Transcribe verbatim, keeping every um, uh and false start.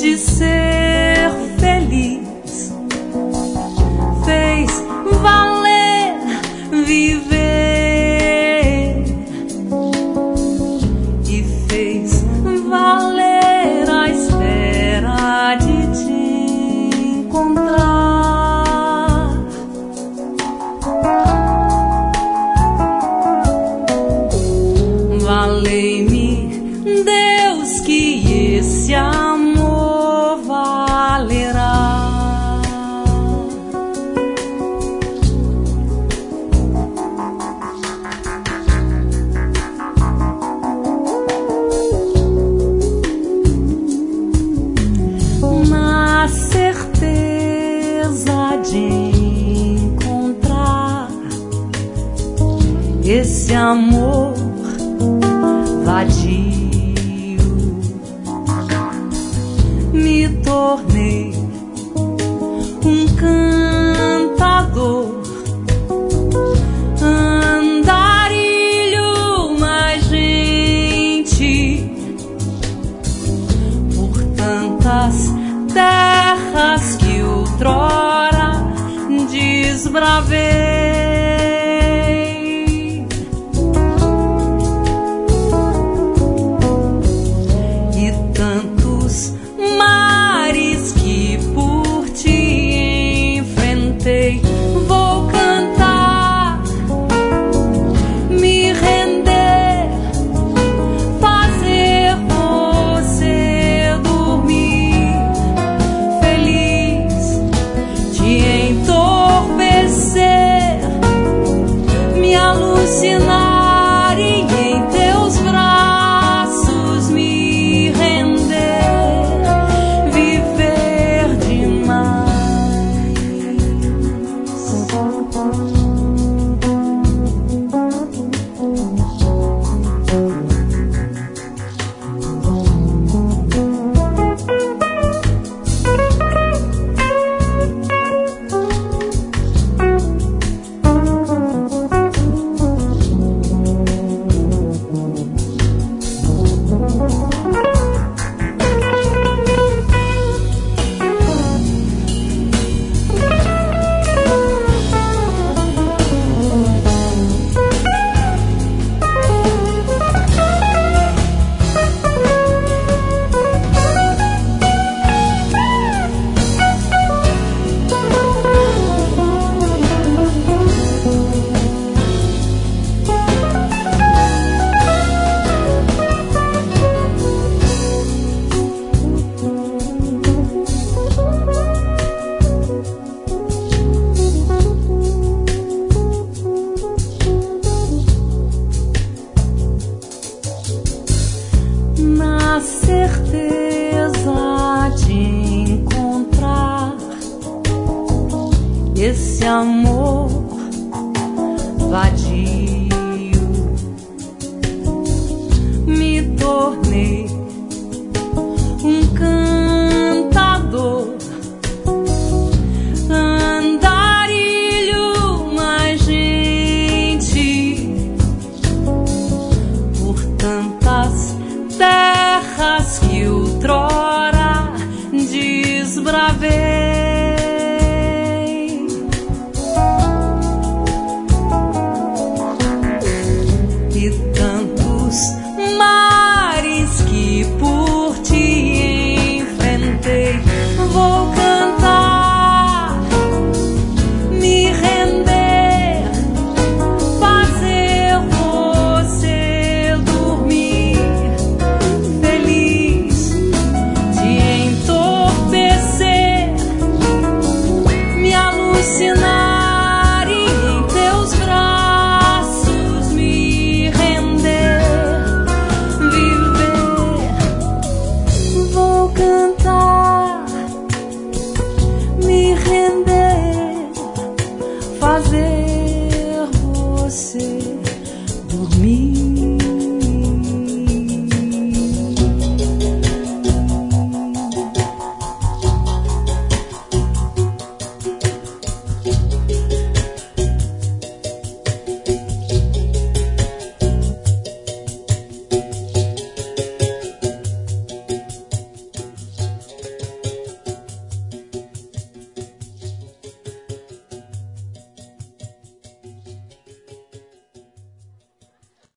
de ser feliz, fez valer viver e fez valer a espera de te encontrar. Valei-me, Deus, que esse amor valerá. Na certeza de encontrar esse amor vadio, me tornei um cantador, andarilho mais gente por tantas terras que outrora desbravei. Vou cantar, me render, fazer você dormir feliz, te entorpecer, me alucinar e em teus braços me render, viver demais. Na certeza de encontrar esse amor vadio, me tornei um cantador, andarilho mais gente por tantas terras que outrora desbravei. E tantos mares que por ti enfrentei, vou cantar, me render, fazer você dormir feliz, te entorpecer, me alucinar e em teus braços me render, viver. Vou cantar, me render, fazer você dormir.